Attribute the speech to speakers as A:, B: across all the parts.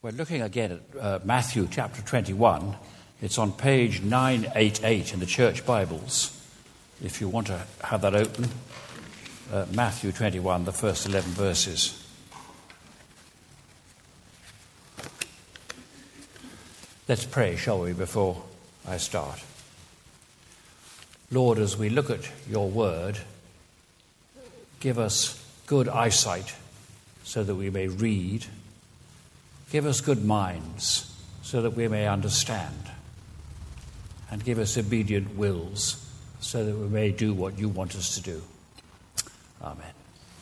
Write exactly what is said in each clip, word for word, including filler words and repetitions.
A: We're looking again at uh, Matthew chapter twenty-one. It's on page nine eighty-eight in the church Bibles, if you want to have that open. Uh, Matthew twenty-one, the first eleven verses. Let's pray, shall we, before I start. Lord, as we look at your word, give us good eyesight so that we may read. Give us good minds so that we may understand. And give us obedient wills so that we may do what you want us to do. Amen.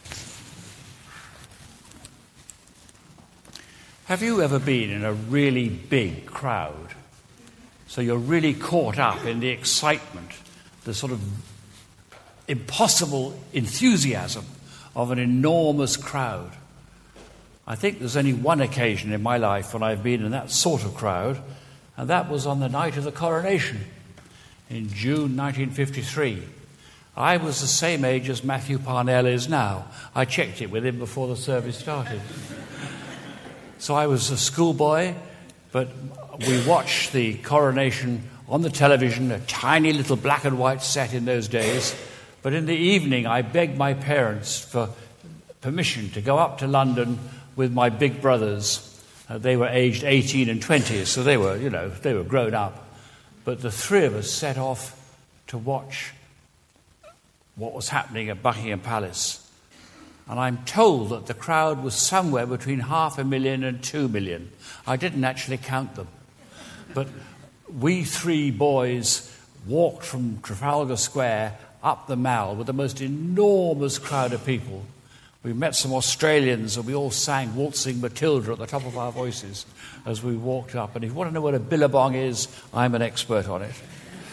A: Have you ever been in a really big crowd? So you're really caught up in the excitement, the sort of impossible enthusiasm of an enormous crowd. I think there's only one occasion in my life when I've been in that sort of crowd, and that was on the night of the coronation in June nineteen fifty-three. I was the same age as Matthew Parnell is now. I checked it with him before the service started. So I was a schoolboy, but we watched the coronation on the television, a tiny little black and white set in those days. But in the evening, I begged my parents for permission to go up to London with my big brothers. Uh, they were aged eighteen and twenty, so they were, you know, they were grown up. But the three of us set off to watch what was happening at Buckingham Palace. And I'm told that the crowd was somewhere between half a million and two million. I didn't actually count them. But we three boys walked from Trafalgar Square up the Mall with the most enormous crowd of people. We met some Australians and we all sang Waltzing Matilda at the top of our voices as we walked up. And if you want to know what a billabong is, I'm an expert on it.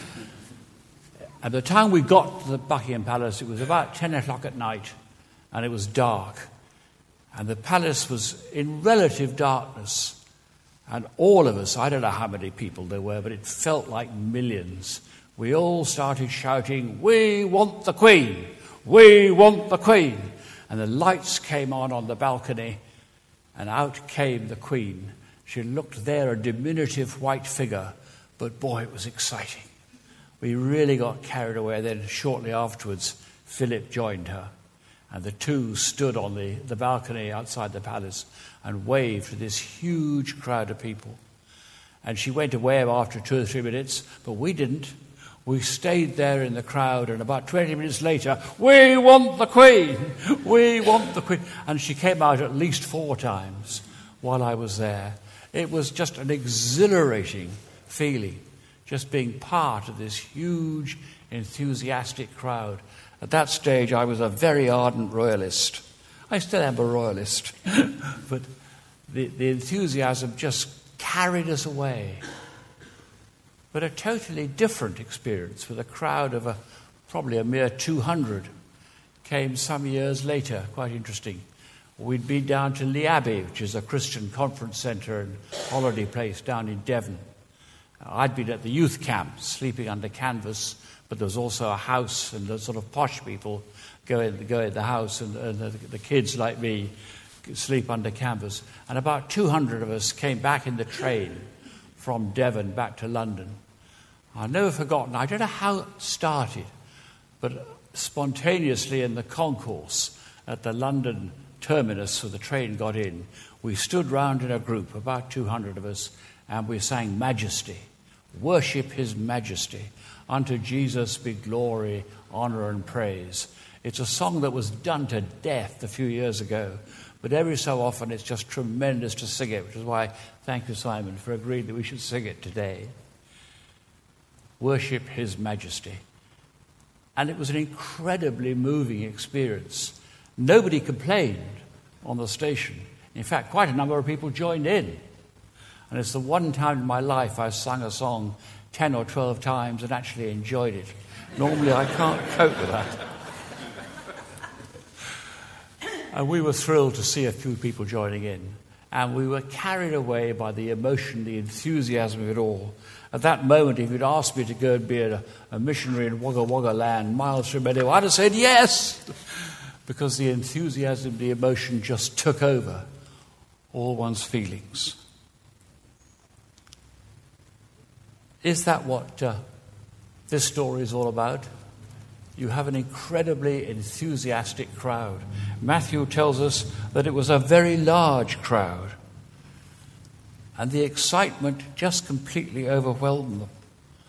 A: At the time we got to the Buckingham Palace, it was about ten o'clock at night and it was dark. And the palace was in relative darkness. And all of us, I don't know how many people there were, but it felt like millions. We all started shouting, "We want the Queen! We want the Queen!" And the lights came on on the balcony, and out came the Queen. She looked there, a diminutive white figure, but boy, it was exciting. We really got carried away. Then shortly afterwards, Philip joined her, and the two stood on the, the balcony outside the palace and waved to this huge crowd of people. And she went away after two or three minutes, but we didn't. We stayed there in the crowd, and about twenty minutes later, "We want the Queen! We want the Queen!" And she came out at least four times while I was there. It was just an exhilarating feeling, just being part of this huge, enthusiastic crowd. At that stage, I was a very ardent royalist. I still am a royalist. But the, the enthusiasm just carried us away. But a totally different experience with a crowd of a, probably a mere two hundred came some years later, quite interesting. We'd been down to Lee Abbey, which is a Christian conference centre and holiday place down in Devon. I'd been at the youth camp, sleeping under canvas, but there was also a house, and the sort of posh people go in, go in the house, and, and the, the kids like me sleep under canvas. And about two hundred of us came back in the train from Devon back to London. I've never forgotten, I don't know how it started, but spontaneously in the concourse at the London terminus where the train got in, we stood round in a group, about two hundred of us, and we sang Majesty. Worship his majesty. Unto Jesus be glory, honour and praise. It's a song that was done to death a few years ago, but every so often it's just tremendous to sing it, which is why thank you, Simon, for agreeing that we should sing it today. Worship his majesty. And it was an incredibly moving experience. Nobody complained on the station. In fact, quite a number of people joined in. And it's the one time in my life I've sung a song ten or twelve times and actually enjoyed it. Normally I can't cope with that. And we were thrilled to see a few people joining in. And we were carried away by the emotion, the enthusiasm of it all. At that moment, if you'd asked me to go and be a, a missionary in Wagga Wagga land, miles from anywhere, I'd have said yes, because the enthusiasm, the emotion just took over all one's feelings. Is that what uh, this story is all about? You have an incredibly enthusiastic crowd. Matthew tells us that it was a very large crowd, and the excitement just completely overwhelmed them.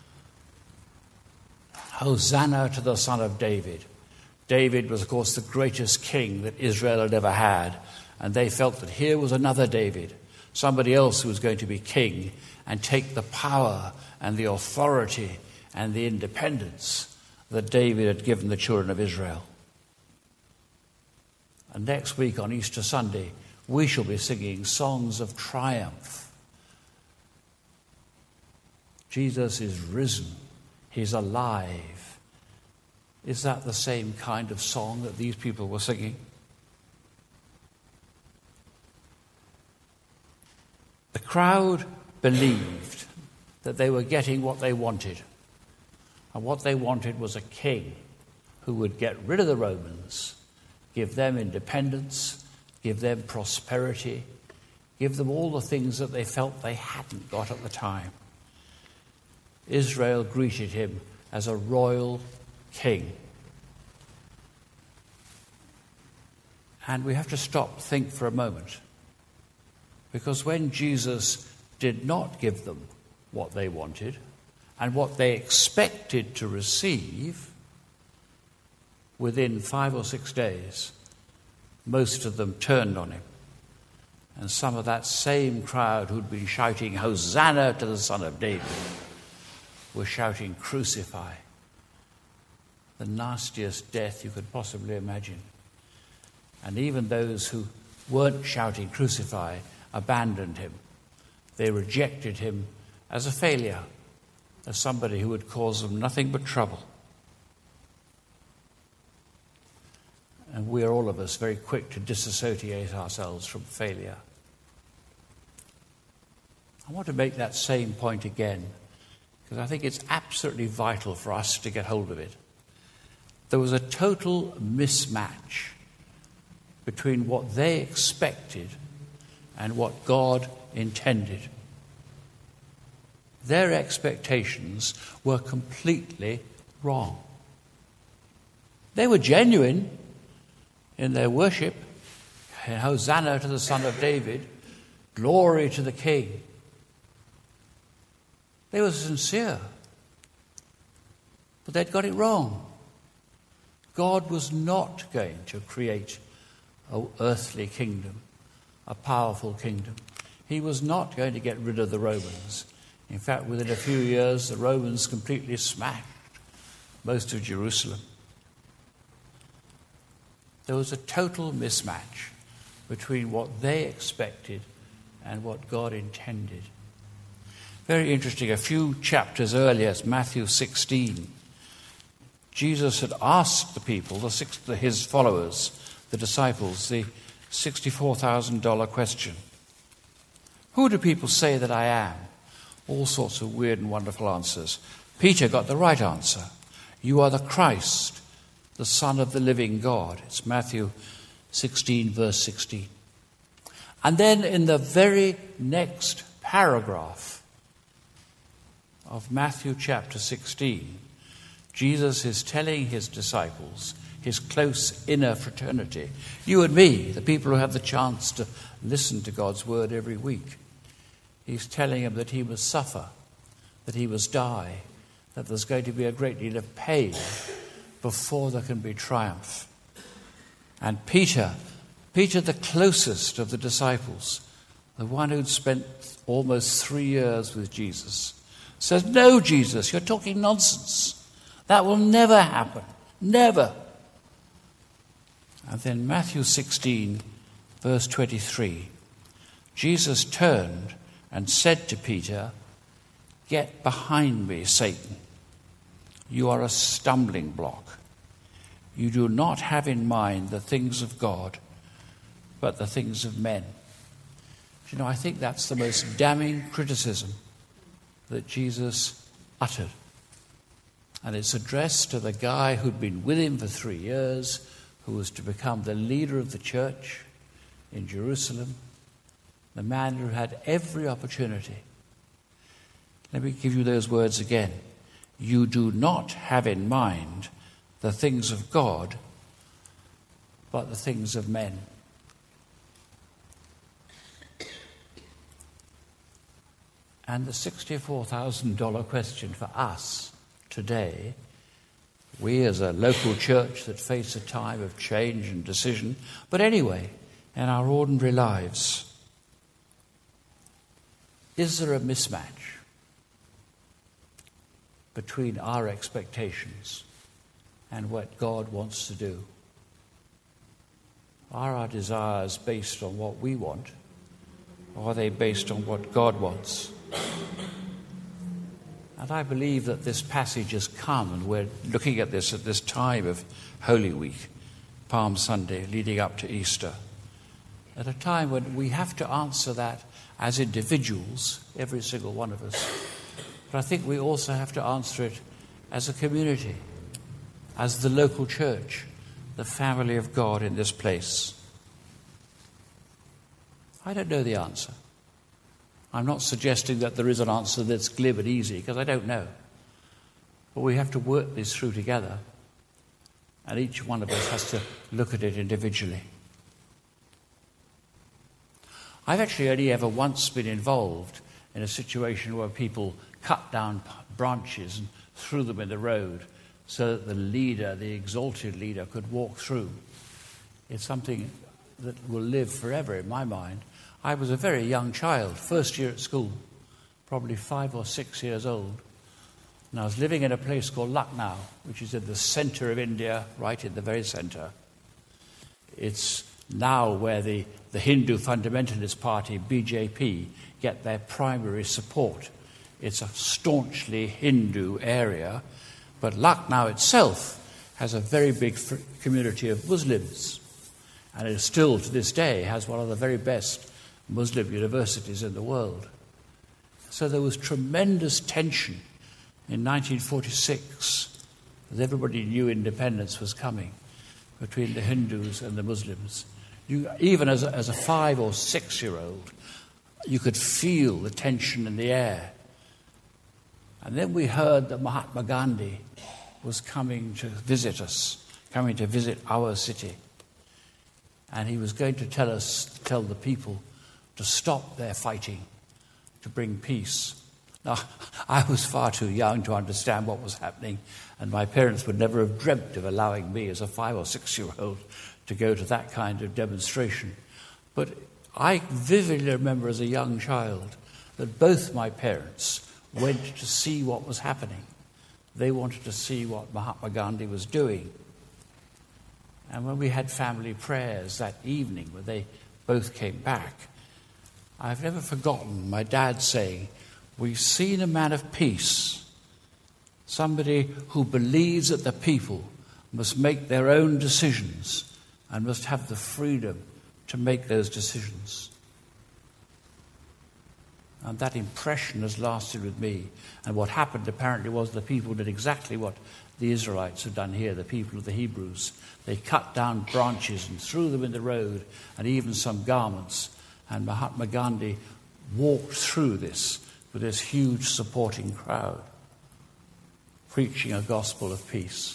A: Hosanna to the Son of David. David was, of course, the greatest king that Israel had ever had, and they felt that here was another David, somebody else who was going to be king and take the power and the authority and the independence that David had given the children of Israel. And next week on Easter Sunday, we shall be singing songs of triumph. Jesus is risen. He's alive. Is that the same kind of song that these people were singing? The crowd believed that they were getting what they wanted. And what they wanted was a king who would get rid of the Romans, give them independence, give them prosperity, give them all the things that they felt they hadn't got at the time. Israel greeted him as a royal king. And we have to stop, think for a moment. Because when Jesus did not give them what they wanted and what they expected to receive, within five or six days, most of them turned on him. And some of that same crowd who'd been shouting, Hosanna to the Son of David, were shouting, crucify. The nastiest death you could possibly imagine. And even those who weren't shouting, crucify, abandoned him. They rejected him as a failure, as somebody who would cause them nothing but trouble. And we are all of us very quick to disassociate ourselves from failure. I want to make that same point again, because I think it's absolutely vital for us to get hold of it. There was a total mismatch between what they expected and what God intended. Their expectations were completely wrong. They were genuine in their worship. Hosanna to the Son of David, glory to the King. They were sincere, but they'd got it wrong. God was not going to create an earthly kingdom, a powerful kingdom. He was not going to get rid of the Romans. In fact, within a few years, the Romans completely smashed most of Jerusalem. There was a total mismatch between what they expected and what God intended. Very interesting, a few chapters earlier, Matthew sixteen, Jesus had asked the people, the six, the, his followers, the disciples, the sixty-four thousand dollars question. Who do people say that I am? All sorts of weird and wonderful answers. Peter got the right answer. You are the Christ, the Son of the living God. It's Matthew sixteen, verse sixteen. And then in the very next paragraph of Matthew chapter sixteen, Jesus is telling his disciples, his close inner fraternity, you and me, the people who have the chance to listen to God's word every week, he's telling them that he must suffer, that he must die, that there's going to be a great deal of pain before there can be triumph. And Peter, Peter the closest of the disciples, the one who'd spent almost three years with Jesus, says, no, Jesus, you're talking nonsense. That will never happen. Never. And then Matthew sixteen, verse twenty-three, Jesus turned and said to Peter, get behind me, Satan. You are a stumbling block. You do not have in mind the things of God, but the things of men. You know, I think that's the most damning criticism that Jesus uttered. And it's addressed to the guy who'd been with him for three years, who was to become the leader of the church in Jerusalem, the man who had every opportunity. Let me give you those words again. You do not have in mind the things of God, but the things of men. And the sixty-four thousand dollars question for us today, we as a local church that face a time of change and decision, but anyway, in our ordinary lives, is there a mismatch between our expectations and what God wants to do? Are our desires based on what we want, or are they based on what God wants? And I believe that this passage has come, and we're looking at this at this time of Holy Week, Palm Sunday, leading up to Easter, at a time when we have to answer that as individuals, every single one of us. But I think we also have to answer it as a community, as the local church, the family of God in this place. I don't know the answer. I'm not suggesting that there is an answer that's glib and easy, because I don't know. But we have to work this through together, and each one of us has to look at it individually. I've actually only ever once been involved in a situation where people cut down branches and threw them in the road so that the leader, the exalted leader, could walk through. It's something that will live forever in my mind. I was a very young child, first year at school, probably five or six years old. And I was living in a place called Lucknow, which is in the center of India, right in the very center. It's now where the, the Hindu fundamentalist party, B J P, get their primary support. It's a staunchly Hindu area, but Lucknow itself has a very big community of Muslims, and it still, to this day, has one of the very best Muslim universities in the world. So there was tremendous tension in nineteen forty-six, as everybody knew independence was coming, between the Hindus and the Muslims. You, even as a, as a five or six-year-old, you could feel the tension in the air. And then we heard that Mahatma Gandhi was coming to visit us, coming to visit our city. And he was going to tell us, tell the people, to stop their fighting, to bring peace. Now, I was far too young to understand what was happening, and my parents would never have dreamt of allowing me as a five or six-year-old to go to that kind of demonstration. But I vividly remember as a young child that both my parents went to see what was happening. They wanted to see what Mahatma Gandhi was doing. And when we had family prayers that evening, when they both came back, I've never forgotten my dad saying, "We've seen a man of peace, somebody who believes that the people must make their own decisions and must have the freedom to make those decisions." And that impression has lasted with me. And what happened apparently was the people did exactly what the Israelites had done here, the people of the Hebrews. They cut down branches and threw them in the road, and even some garments. And Mahatma Gandhi walked through this with this huge supporting crowd, preaching a gospel of peace.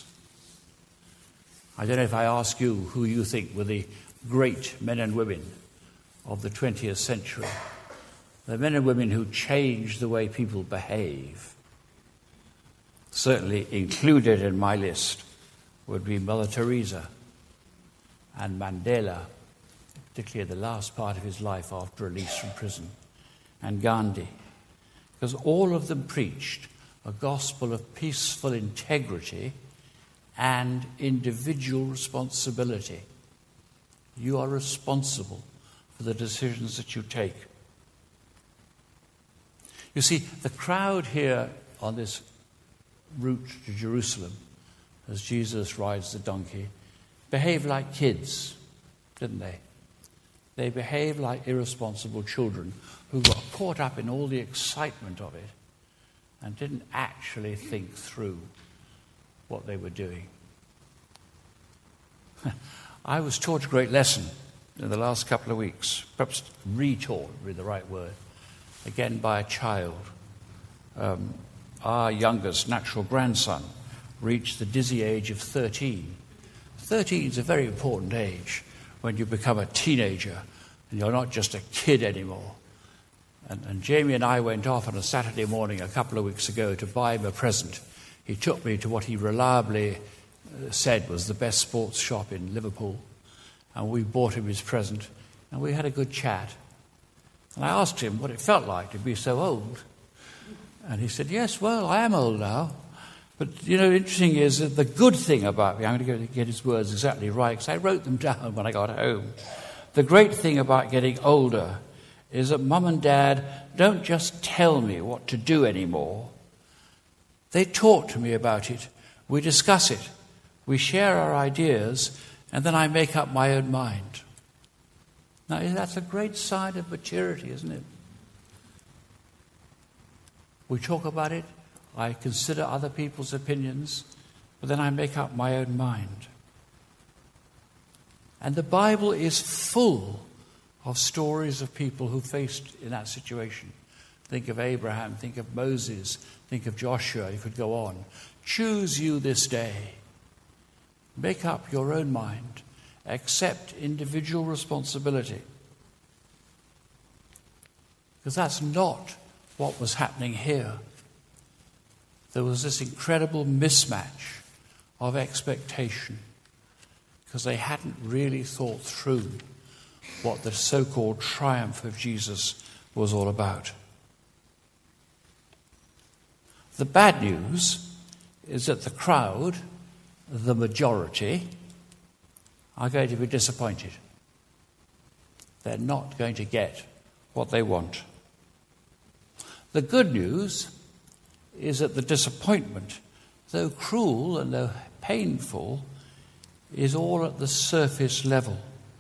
A: I don't know if I ask you who you think were the great men and women of the twentieth century, the men and women who changed the way people behave. Certainly included in my list would be Mother Teresa and Mandela, particularly the last part of his life after release from prison, and Gandhi, because all of them preached a gospel of peaceful integrity and individual responsibility. You are responsible for the decisions that you take. You see, the crowd here on this route to Jerusalem, as Jesus rides the donkey, behaved like kids, didn't they? They behaved like irresponsible children who got caught up in all the excitement of it and didn't actually think through what they were doing. I was taught a great lesson in the last couple of weeks, perhaps retaught would be the right word, again by a child. um, our youngest natural grandson reached the dizzy age of thirteen. thirteen is a very important age when you become a teenager and you're not just a kid anymore. And, and Jamie and I went off on a Saturday morning a couple of weeks ago to buy him a present. He took me to what he reliably uh, said was the best sports shop in Liverpool, and we bought him his present, and we had a good chat. And I asked him what it felt like to be so old. And he said, yes, well, I am old now. But, you know, interesting is that the good thing about me, I'm going to get his words exactly right, because I wrote them down when I got home. The great thing about getting older is that Mum and Dad don't just tell me what to do anymore. They talk to me about it. We discuss it. We share our ideas, and then I make up my own mind. Now, that's a great sign of maturity, isn't it? We talk about it. I consider other people's opinions, but then I make up my own mind. And the Bible is full of stories of people who faced in that situation. Think of Abraham, think of Moses, think of Joshua, you could go on. Choose you this day. Make up your own mind. Accept individual responsibility. Because that's not what was happening here. There was this incredible mismatch of expectation because they hadn't really thought through what the so-called triumph of Jesus was all about. The bad news is that the crowd, the majority, are going to be disappointed. They're not going to get what they want. The good news is that the disappointment, though cruel and though painful, is all at the surface level.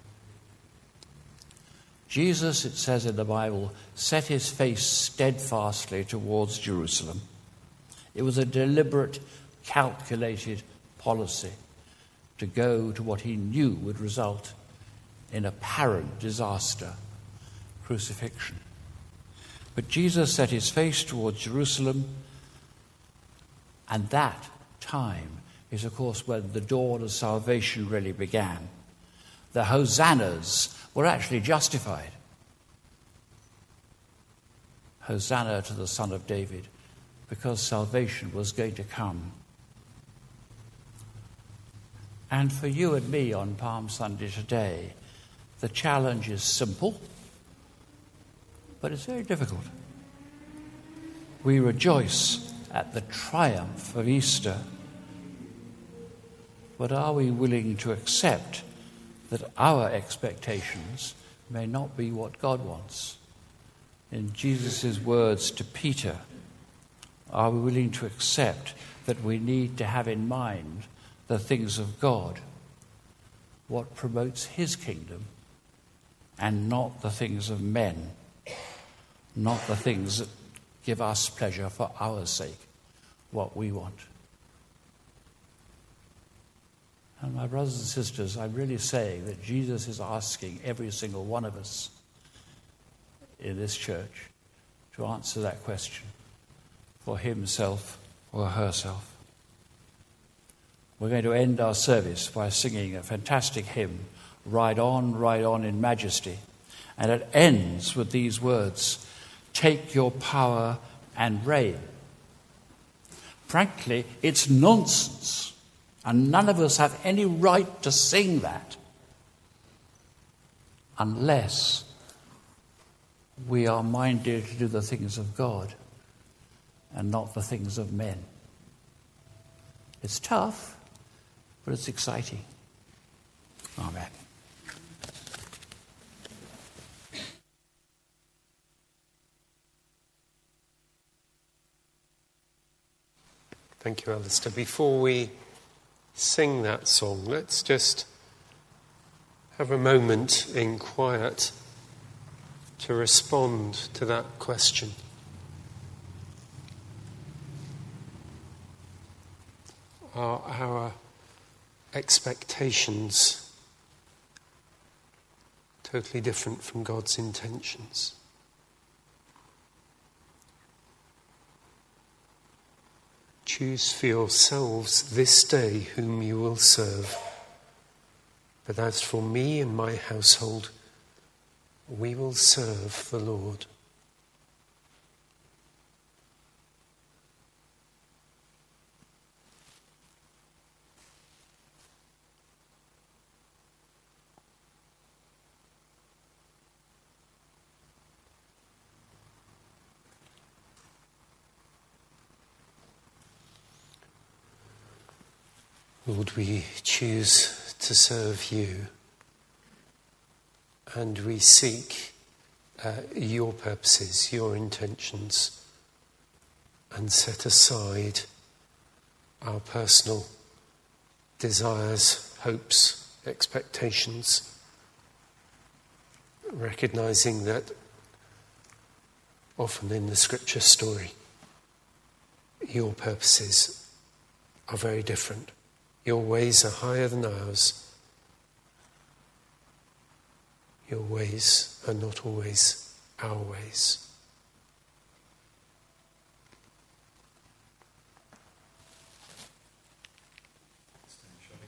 A: Jesus, it says in the Bible, set his face steadfastly towards Jerusalem. It was a deliberate, calculated policy to go to what he knew would result in apparent disaster, crucifixion. But Jesus set his face towards Jerusalem, and that time is, of course, when the dawn of salvation really began. The hosannas were actually justified. Hosanna to the Son of David, because salvation was going to come. And for you and me on Palm Sunday today, the challenge is simple, but it's very difficult. We rejoice at the triumph of Easter, but are we willing to accept that our expectations may not be what God wants? In Jesus' words to Peter, are we willing to accept that we need to have in mind the things of God, what promotes his kingdom, and not the things of men, not the things that give us pleasure for our sake, what we want? And my brothers and sisters, I'm really saying that Jesus is asking every single one of us in this church to answer that question for himself or herself. We're going to end our service by singing a fantastic hymn, Ride On, Ride On in Majesty. And it ends with these words, take your power and reign. Frankly, it's nonsense. And none of us have any right to sing that unless we are minded to do the things of God and not the things of men. It's tough, but it's exciting. Amen.
B: Thank you, Alistair. Before we sing that song, let's just have a moment in quiet to respond to that question. Are our expectations totally different from God's intentions? Choose for yourselves this day whom you will serve. But as for me and my household, we will serve the Lord. Lord, we choose to serve you, and we seek uh, your purposes, your intentions, and set aside our personal desires, hopes, expectations, recognizing that often in the scripture story, your purposes are very different. Your ways are higher than ours. Your ways are not always our ways.